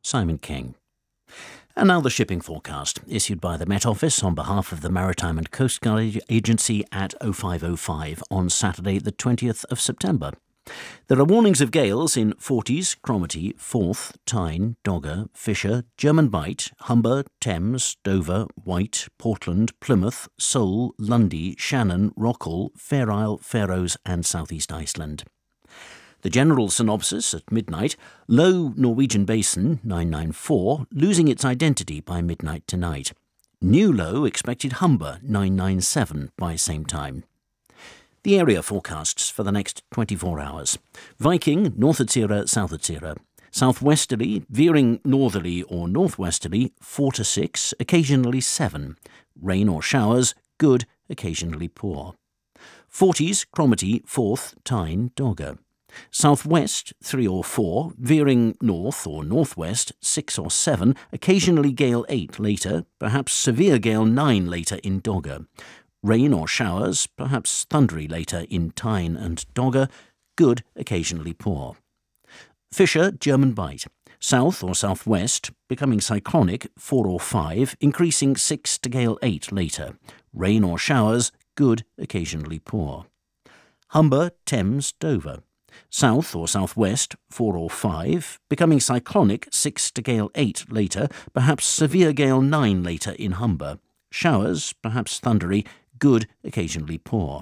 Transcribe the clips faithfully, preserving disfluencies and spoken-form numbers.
Simon King. And now the shipping forecast, issued by the Met Office on behalf of the Maritime and Coast Guard Agency at oh five oh five on Saturday the twentieth of September. There are warnings of gales in Forties, Cromarty, Forth, Tyne, Dogger, Fisher, German Bight, Humber, Thames, Dover, Wight, Portland, Plymouth, Seoul, Lundy, Shannon, Rockall, Fair Isle, Faroes and South East Iceland. The general synopsis at midnight: low Norwegian basin nine nine four, losing its identity by midnight tonight. New low expected Humber nine nine seven by same time. The area forecasts for the next twenty-four hours. Viking, North-Atsira, South-Atsira. Southwesterly, veering northerly or northwesterly, four to six, occasionally seven. Rain or showers, good, occasionally poor. Forties, Cromarty, Forth, Tyne, Dogger. Southwest, three or four, veering north or northwest, six or seven, occasionally gale eight later, perhaps severe gale nine later in Dogger. Rain or showers, perhaps thundery later in Tyne and Dogger, good, occasionally poor. Fisher, German Bight. South or southwest, becoming cyclonic, four or five, increasing six to gale eight later. Rain or showers, good, occasionally poor. Humber, Thames, Dover. South or southwest, four or five, becoming cyclonic, six to gale eight later, perhaps severe gale nine later in Humber. Showers, perhaps thundery, good, occasionally poor.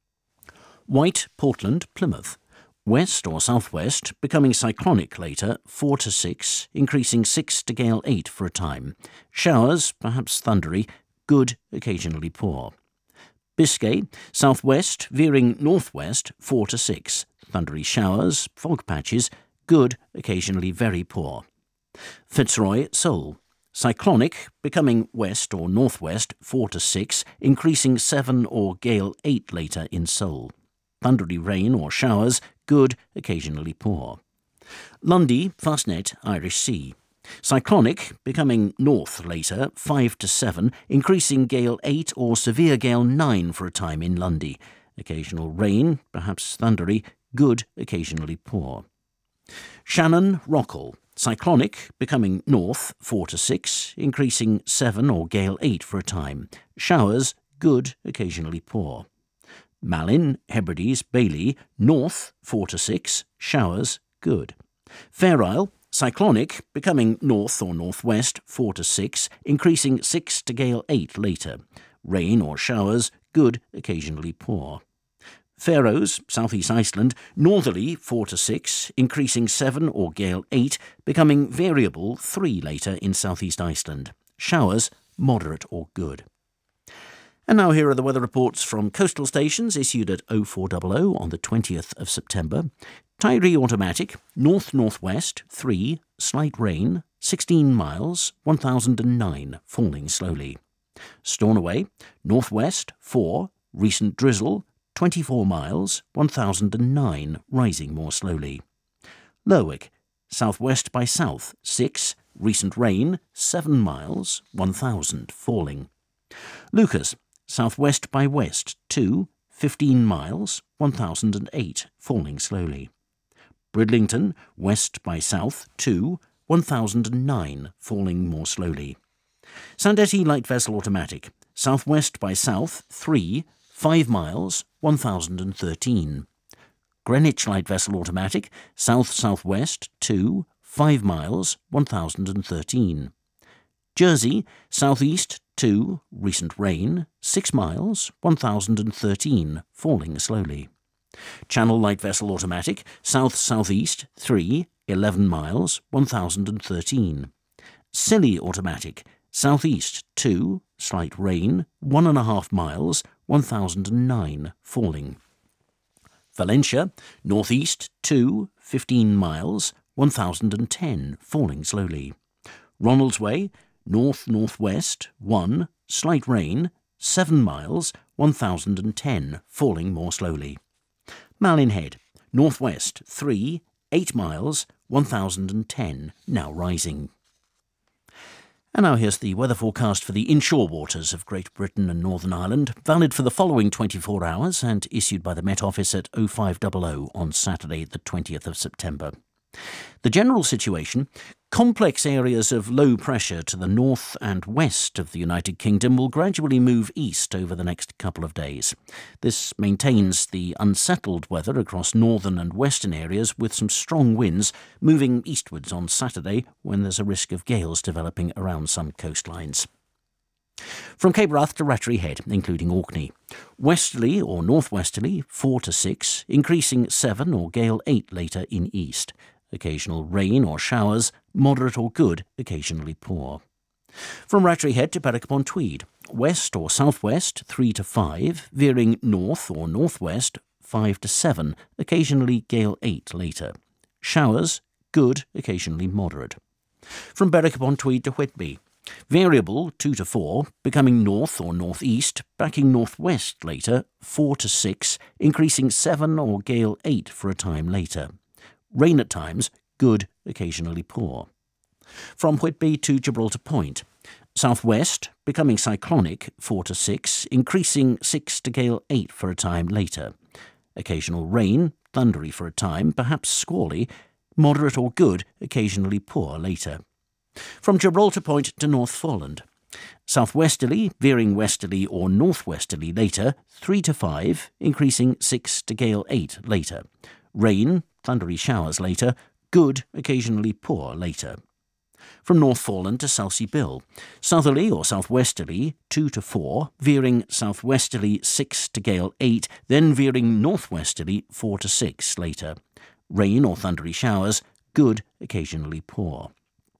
Wight, Portland, Plymouth. West or southwest, becoming cyclonic later, four to six, increasing six to gale eight for a time. Showers, perhaps thundery, good, occasionally poor. Biscay, southwest, veering northwest, four to six. Thundery showers, fog patches, good, occasionally very poor. Fitzroy, Seoul. Cyclonic, becoming west or northwest, four to six, increasing seven or gale eight later in Seoul. Thundery rain or showers, good, occasionally poor. Lundy, Fastnet, Irish Sea. Cyclonic, becoming north later, five to seven, increasing gale eight or severe gale nine for a time in Lundy. Occasional rain, perhaps thundery, good, occasionally poor. Shannon, Rockall. Cyclonic, becoming north, four to six, increasing seven or gale eight for a time. Showers, good, occasionally poor. Malin, Hebrides, Bailey, north, four to six, showers, good. Fair Isle, cyclonic, becoming north or northwest, four to six, increasing six to gale eight later. Rain or showers, good, occasionally poor. Faroes, South East Iceland, northerly, four to six, increasing seven or gale eight, becoming variable, three later in South East Iceland. Showers, moderate or good. And now here are the weather reports from coastal stations issued at oh four hundred on the twentieth of September. Tiree Automatic, north-northwest, three, slight rain, sixteen miles, one thousand nine, falling slowly. Stornoway, northwest, four, recent drizzle, twenty-four miles, one thousand nine, rising more slowly. Lerwick, southwest by south, six, recent rain, seven miles, one thousand, falling. Lucas, southwest by west, two, fifteen miles, one thousand eight, falling slowly. Bridlington, west by south, two, one thousand nine, falling more slowly. Sandetti Light Vessel Automatic, southwest by south, three, five miles, one thousand thirteen. Greenwich Light Vessel Automatic, south-southwest, two, five miles, one thousand thirteen. Jersey, southeast, two, recent rain, six miles, one thousand thirteen, falling slowly. Channel Light Vessel Automatic, south-southeast, three, eleven miles, one thousand thirteen. Scilly Automatic, southeast, two, slight rain, one and a half miles, one thousand nine, falling. Valentia, northeast, two, fifteen miles, one thousand ten, falling slowly. Ronaldsway, north-northwest, one, slight rain, seven miles, one thousand ten, falling more slowly. Malin Head, northwest, three, eight miles, one thousand ten, now rising. And now here's the weather forecast for the inshore waters of Great Britain and Northern Ireland, valid for the following twenty-four hours and issued by the Met Office at oh five hundred on Saturday the twentieth of September. The general situation: complex areas of low pressure to the north and west of the United Kingdom will gradually move east over the next couple of days. This maintains the unsettled weather across northern and western areas, with some strong winds moving eastwards on Saturday, when there's a risk of gales developing around some coastlines. From Cape Wrath to Rattray Head, including Orkney. Westerly or northwesterly, four to six, increasing seven or gale eight later in east. Occasional rain or showers, moderate or good, occasionally poor. From Rattray Head to Berwick upon Tweed. West or southwest, three to five, veering north or northwest, five to seven, occasionally gale eight later. Showers, good, occasionally moderate. From Berwick upon Tweed to Whitby. Variable, two to four, becoming north or northeast, backing northwest later, four to six, increasing seven or gale eight for a time later. Rain at times, good, occasionally poor. From Whitby to Gibraltar Point. Southwest, becoming cyclonic, four to six, increasing six to gale eight for a time later. Occasional rain, thundery for a time, perhaps squally, moderate or good, occasionally poor later. From Gibraltar Point to North Foreland. Southwesterly, veering westerly or northwesterly later, three to five, increasing six to gale eight later. Rain, thundery showers later, good, occasionally poor later. From North Foreland to Southsea Bill. Southerly or southwesterly, two to four, veering southwesterly six to gale eight, then veering northwesterly four to six later. Rain or thundery showers, good, occasionally poor.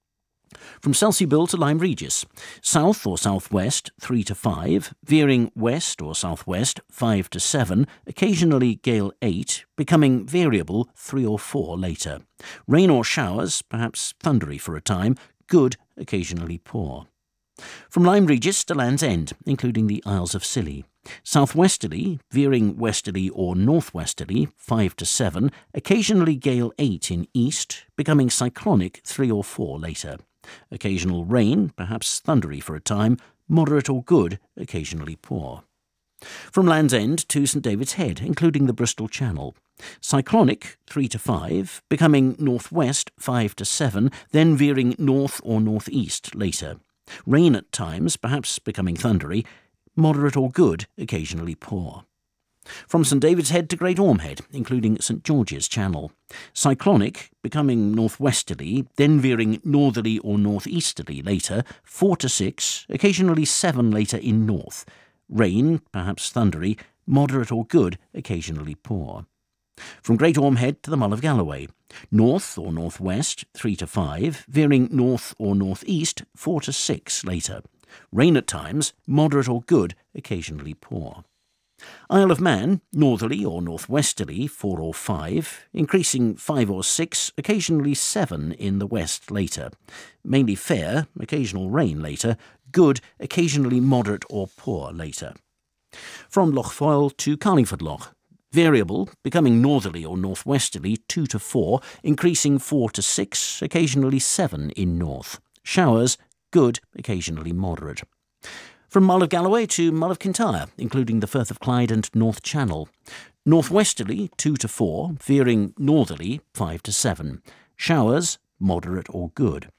From Selsey Bill to Lyme Regis. South or southwest, three to five, veering west or southwest, five to seven, occasionally gale eight, becoming variable, three or four later. Rain or showers, perhaps thundery for a time, good, occasionally poor. From Lyme Regis to Land's End, including the Isles of Scilly. Southwesterly, veering westerly or northwesterly, five to seven, occasionally gale eight in east, becoming cyclonic, three or four later. Occasional rain, perhaps thundery for a time, moderate or good, occasionally poor. From Land's End to St David's Head, including the Bristol Channel. Cyclonic, three to five, becoming northwest, five to seven, then veering north or northeast later. Rain at times, perhaps becoming thundery, moderate or good, occasionally poor. From St David's Head to Great Orme Head, including St George's Channel. Cyclonic, becoming northwesterly, then veering northerly or northeasterly later, four to six, occasionally seven later in north. Rain, perhaps thundery, moderate or good, occasionally poor. From Great Orme Head to the Mull of Galloway. North or northwest, three to five, veering north or northeast, four to six later. Rain at times, moderate or good, occasionally poor. Isle of Man, northerly or northwesterly, four or five, increasing five or six, occasionally seven in the west later. Mainly fair, occasional rain later, good, occasionally moderate or poor later. From Loch Foyle to Carlingford Loch. Variable, becoming northerly or northwesterly, two to four, increasing four to six, occasionally seven in north. Showers, good, occasionally moderate. From Mull of Galloway to Mull of Kintyre, including the Firth of Clyde and North Channel. Northwesterly, two to four, veering northerly, five to seven. Showers, moderate or good.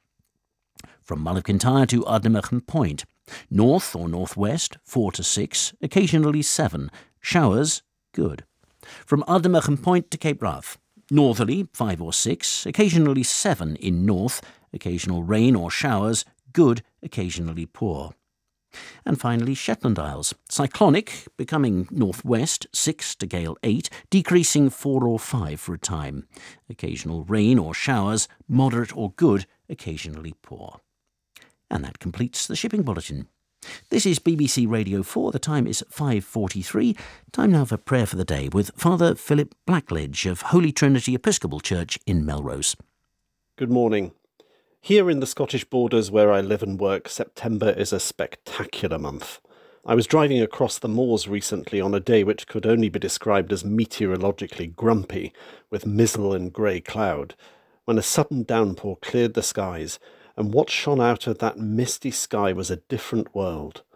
From Mull of Kintyre to Ardnamurchan Point. North or northwest, four to six, occasionally seven. Showers, good. From Ardnamurchan Point to Cape Wrath. Northerly, five or six, occasionally seven in north. Occasional rain or showers, good, occasionally poor. And finally, Shetland Isles. Cyclonic, becoming northwest, six to gale eight, decreasing four or five for a time. Occasional rain or showers, moderate or good, occasionally poor. And that completes the shipping bulletin. This is B B C Radio four. The time is five forty-three. Time now for prayer for the day with Father Philip Blackledge of Holy Trinity Episcopal Church in Melrose. Good morning. Here in the Scottish borders where I live and work, September is a spectacular month. I was driving across the moors recently on a day which could only be described as meteorologically grumpy, with mizzle and grey cloud, when a sudden downpour cleared the skies, and what shone out of that misty sky was a different world.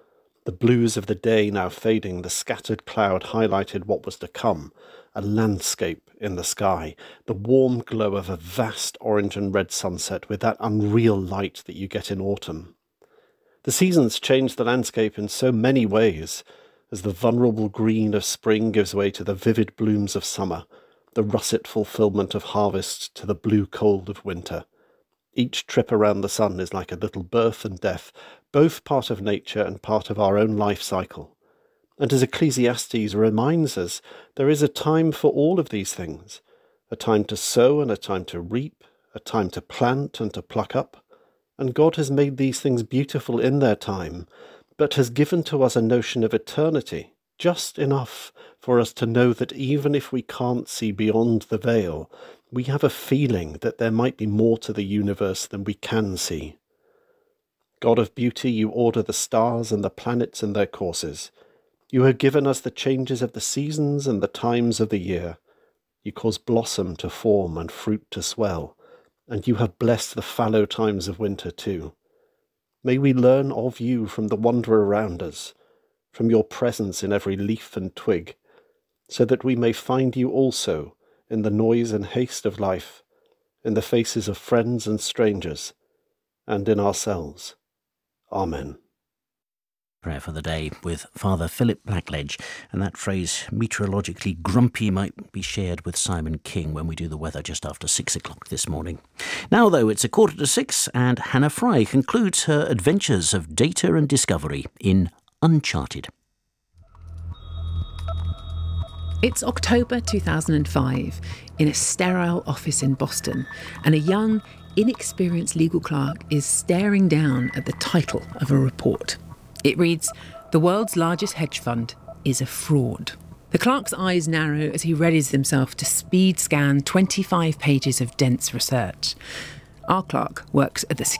The blues of the day now fading, the scattered cloud highlighted what was to come, a landscape in the sky, the warm glow of a vast orange and red sunset with that unreal light that you get in autumn. The seasons change the landscape in so many ways, as the vulnerable green of spring gives way to the vivid blooms of summer, the russet fulfilment of harvest to the blue cold of winter. Each trip around the sun is like a little birth and death, both part of nature and part of our own life cycle. And as Ecclesiastes reminds us, there is a time for all of these things, a time to sow and a time to reap, a time to plant and to pluck up. And God has made these things beautiful in their time, but has given to us a notion of eternity, just enough for us to know that even if we can't see beyond the veil, we have a feeling that there might be more to the universe than we can see. God of beauty, you order the stars and the planets in their courses. You have given us the changes of the seasons and the times of the year. You cause blossom to form and fruit to swell, and you have blessed the fallow times of winter too. May we learn of you from the wonder around us, from your presence in every leaf and twig, so that we may find you also in the noise and haste of life, in the faces of friends and strangers, and in ourselves. Amen. Prayer for the day with Father Philip Blackledge, and that phrase meteorologically grumpy might be shared with Simon King when we do the weather just after six o'clock this morning. Now though, it's a quarter to six and Hannah Fry concludes her adventures of data and discovery in Uncharted. It's October two thousand five in a sterile office in Boston, and a young, inexperienced legal clerk is staring down at the title of a report. It reads, "The world's largest hedge fund is a fraud." The clerk's eyes narrow as he readies himself to speed scan twenty-five pages of dense research. Our clerk works at the